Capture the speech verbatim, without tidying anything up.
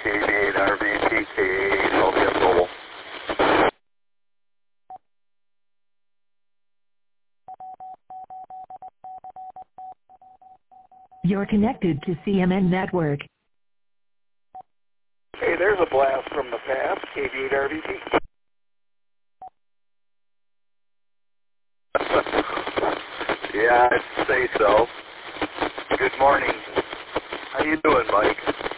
K V eight R V T K eight Romeo Global. You're connected to C M N Network. Hey, there's a blast from the past, K V eight R V T. Yeah, I'd say so. Good morning. How you doing, Mike?